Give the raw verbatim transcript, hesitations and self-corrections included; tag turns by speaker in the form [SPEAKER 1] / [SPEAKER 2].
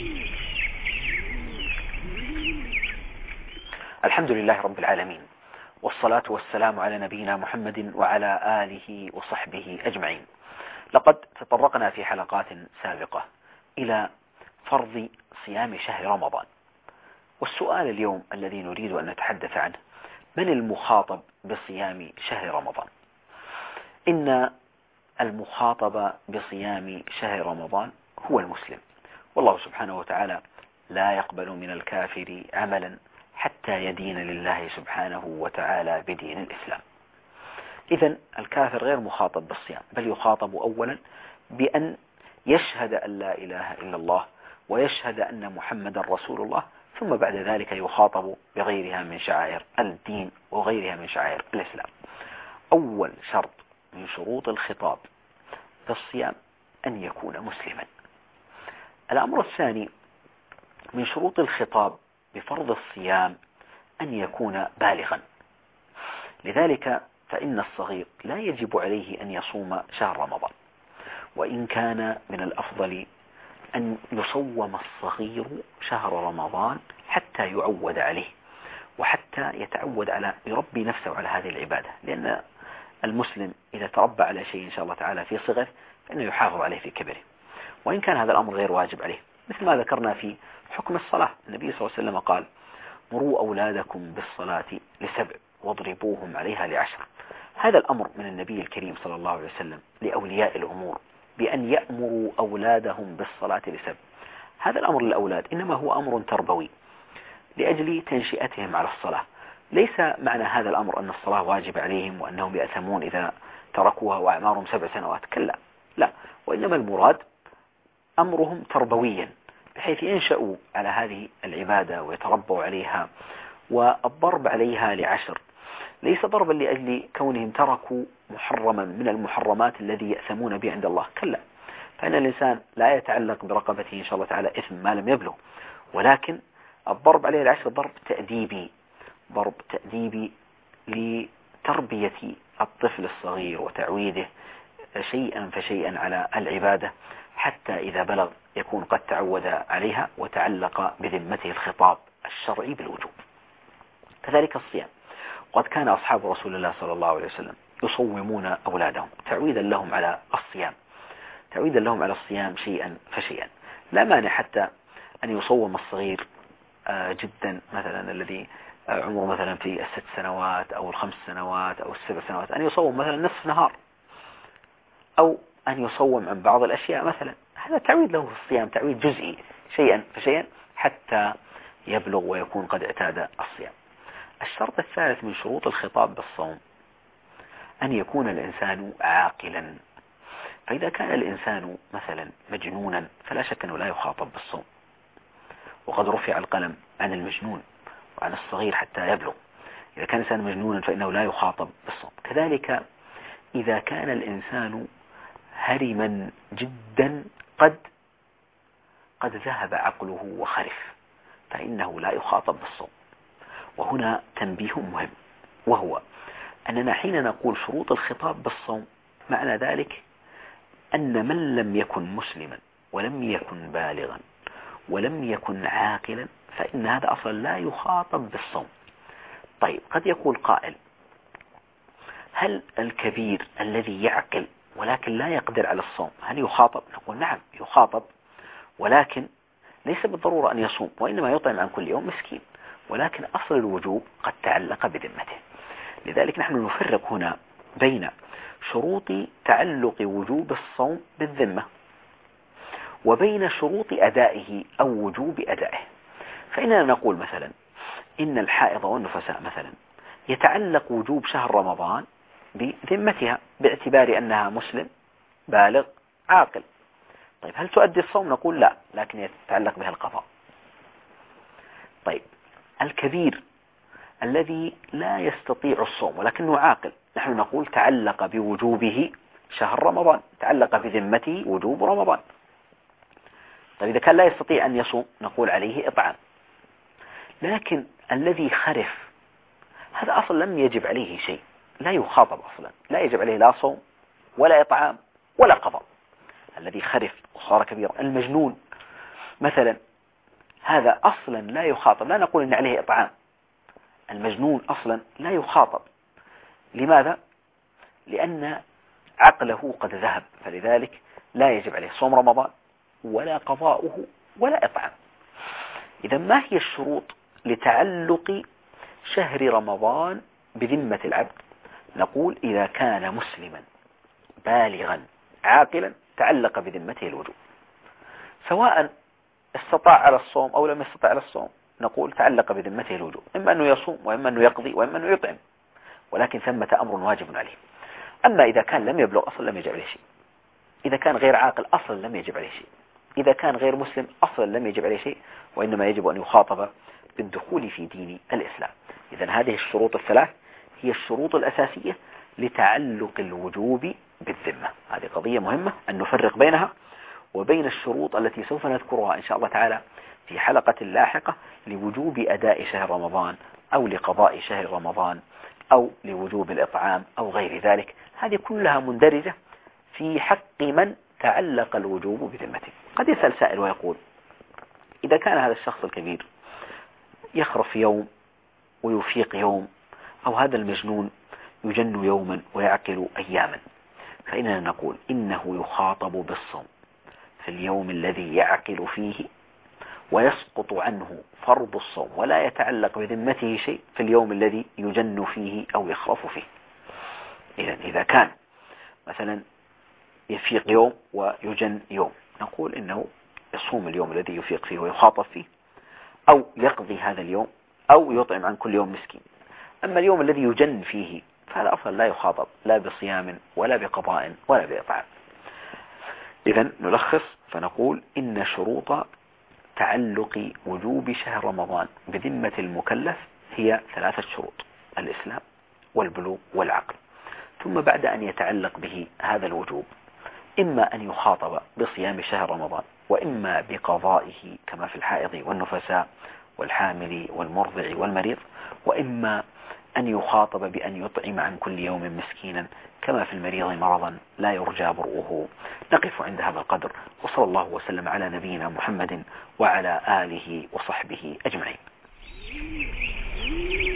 [SPEAKER 1] الحمد لله رب العالمين، والصلاة والسلام على نبينا محمد وعلى آله وصحبه أجمعين. لقد تطرقنا في حلقات سابقة إلى فرض صيام شهر رمضان، والسؤال اليوم الذي نريد أن نتحدث عنه: من المخاطب بصيام شهر رمضان؟ إن المخاطب بصيام شهر رمضان هو المسلم، والله سبحانه وتعالى لا يقبل من الكافر عملا حتى يدين لله سبحانه وتعالى بدين الإسلام. إذن الكافر غير مخاطب بالصيام، بل يخاطب أولا بأن يشهد أن لا إله إلا الله ويشهد أن محمدا رسول الله، ثم بعد ذلك يخاطب بغيرها من شعائر الدين وغيرها من شعائر الإسلام. أول شرط من شروط الخطاب بالصيام أن يكون مسلما. الأمر الثاني من شروط الخطاب بفرض الصيام أن يكون بالغا، لذلك فإن الصغير لا يجب عليه أن يصوم شهر رمضان، وإن كان من الأفضل أن يصوم الصغير شهر رمضان حتى يعود عليه، وحتى يتعود على يربي نفسه على هذه العبادة، لأن المسلم إذا تربى على شيء إن شاء الله تعالى في صغره فإنه يحافظ عليه في كبره، وإن كان هذا الأمر غير واجب عليه، مثل ما ذكرنا في حكم الصلاة. النبي صلى الله عليه وسلم قال: مروا أولادكم بالصلاة لسبع واضربوهم عليها لعشر. هذا الأمر من النبي الكريم صلى الله عليه وسلم لأولياء الأمور بأن يأمروا أولادهم بالصلاة لسبع. هذا الأمر للأولاد إنما هو أمر تربوي لأجل تنشئتهم على الصلاة، ليس معنى هذا الأمر أن الصلاة واجب عليهم وأنهم يأثمون إذا تركوها وأعمارهم سبع سنوات، كلا، لا، وإنما المراد أمرهم تربويا بحيث ينشأوا على هذه العبادة ويتربوا عليها. والضرب عليها لعشر ليس ضربا لأجل كونهم تركوا محرما من المحرمات الذي يأثمون به عند الله، كلا، فإن الإنسان لا يتعلق برقبته إن شاء الله تعالى إثم ما لم يبلغ، ولكن الضرب عليه العشر ضرب تأديبي، ضرب تأديبي لتربية الطفل الصغير وتعويده شيئا فشيئا على العبادة، حتى إذا بلغ يكون قد تعود عليها وتعلق بذمته الخطاب الشرعي بالوجوب. كذلك الصيام، وقد كان أصحاب رسول الله صلى الله عليه وسلم يصومون أولادهم تعويدا لهم على الصيام، تعويدا لهم على الصيام شيئا فشيئا. لا مانع حتى أن يصوم الصغير جدا، مثلا الذي عمره مثلا في الست سنوات أو الخمس سنوات أو السبع سنوات، أن يصوم مثلا نصف نهار، أو أن يصوم عن بعض الأشياء مثلا، هذا تعويد له في الصيام، تعويد جزئي شيئا فشيئا حتى يبلغ ويكون قد اعتاد الصيام. الشرط الثالث من شروط الخطاب بالصوم أن يكون الإنسان عاقلا. فإذا كان الإنسان مثلا مجنونا فلا شك أنه لا يخاطب بالصوم، وقد رفع القلم عن المجنون وعن الصغير حتى يبلغ. إذا كان الإنسان مجنونا فإنه لا يخاطب بالصوم. كذلك إذا كان الإنسان هرما جدا قد قد ذهب عقله وخرف فإنه لا يخاطب بالصوم. وهنا تنبيه مهم، وهو أننا حين نقول شروط الخطاب بالصوم معنى ذلك أن من لم يكن مسلما ولم يكن بالغا ولم يكن عاقلا فإن هذا أصلا لا يخاطب بالصوم. طيب، قد يقول قائل: هل الكبير الذي يعقل ولكن لا يقدر على الصوم هل يخاطب؟ نقول نعم يخاطب، ولكن ليس بالضرورة أن يصوم، وإنما يطعم عن كل يوم مسكين، ولكن أصل الوجوب قد تعلق بذمته. لذلك نحن نفرق هنا بين شروط تعلق وجوب الصوم بالذمة وبين شروط أدائه أو وجوب أدائه. فإننا نقول مثلا إن الحائض والنفساء مثلا يتعلق وجوب شهر رمضان بذمتها باعتبار أنها مسلم بالغ عاقل. طيب، هل تؤدي الصوم؟ نقول لا، لكن يتعلق بها القضاء. طيب، الكبير الذي لا يستطيع الصوم ولكنه عاقل، نحن نقول تعلق بوجوبه شهر رمضان، تعلق بذمته وجوب رمضان. طيب، إذا كان لا يستطيع أن يصوم نقول عليه إطعام. لكن الذي خرف هذا أصلا لم يجب عليه شيء، لا يخاطب أصلا، لا يجب عليه لا صوم ولا إطعام ولا قضاء. الذي خرف وصار كبيرا، المجنون مثلا هذا أصلا لا يخاطب، لا نقول إن عليه إطعام. المجنون أصلا لا يخاطب. لماذا؟ لأن عقله قد ذهب، فلذلك لا يجب عليه صوم رمضان ولا قضاؤه ولا إطعام. إذا ما هي الشروط لتعلق شهر رمضان بذمة العبد؟ نقول إذا كان مسلما بالغا عاقلا تعلق بذمته الوجوب، سواء استطاع على الصوم أو لم يستطع على الصوم، نقول تعلق بذمته الوجوب، إما أنه يصوم وإما أنه يقضي وإما أنه يطعم، ولكن ثمة أمر واجب عليه. أما إذا كان لم يبلغ أصلا لم يجب عليه شيء، إذا كان غير عاقل أصلا لم يجب عليه شيء، إذا كان غير مسلم أصلا لم يجب عليه شيء، وإنما يجب أن يخاطب بالدخول في دين الإسلام. إذن هذه الشروط الثلاث هي الشروط الأساسية لتعلق الوجوب بالذمة. هذه قضية مهمة أن نفرق بينها وبين الشروط التي سوف نذكرها إن شاء الله تعالى في حلقة لاحقة لوجوب أداء شهر رمضان أو لقضاء شهر رمضان أو لوجوب الإطعام أو غير ذلك. هذه كلها مندرجة في حق من تعلق الوجوب بذمته. قد يسأل سائل ويقول: إذا كان هذا الشخص الكبير يخرف يوم ويفيق يوم، أو هذا المجنون يجن يوما ويعقل أياما، فإننا نقول إنه يخاطب بالصوم في اليوم الذي يعقل فيه، ويسقط عنه فرض الصوم ولا يتعلق بذمته شيء في اليوم الذي يجن فيه أو يخرف فيه. إذا إذا كان مثلا يفيق يوم ويجن يوم، نقول إنه يصوم اليوم الذي يفيق فيه ويخاطب فيه، أو يقضي هذا اليوم، أو يطعم عن كل يوم مسكين. أما اليوم الذي يجن فيه فهذا أصلا لا يخاطب لا بصيام ولا بقضاء ولا بإطعام. إذن نلخص فنقول إن شروط تعلق وجوب شهر رمضان بذمة المكلف هي ثلاثة شروط: الإسلام والبلوغ والعقل. ثم بعد أن يتعلق به هذا الوجوب إما أن يخاطب بصيام شهر رمضان، وإما بقضائه كما في الحائض والنفساء والحامل والمرضع والمريض، وإما أن يخاطب بأن يطعم عن كل يوم مسكينا كما في المريض مرضا لا يرجى برؤه. نقف عند هذا القدر، وصلى الله وسلم على نبينا محمد وعلى آله وصحبه أجمعين.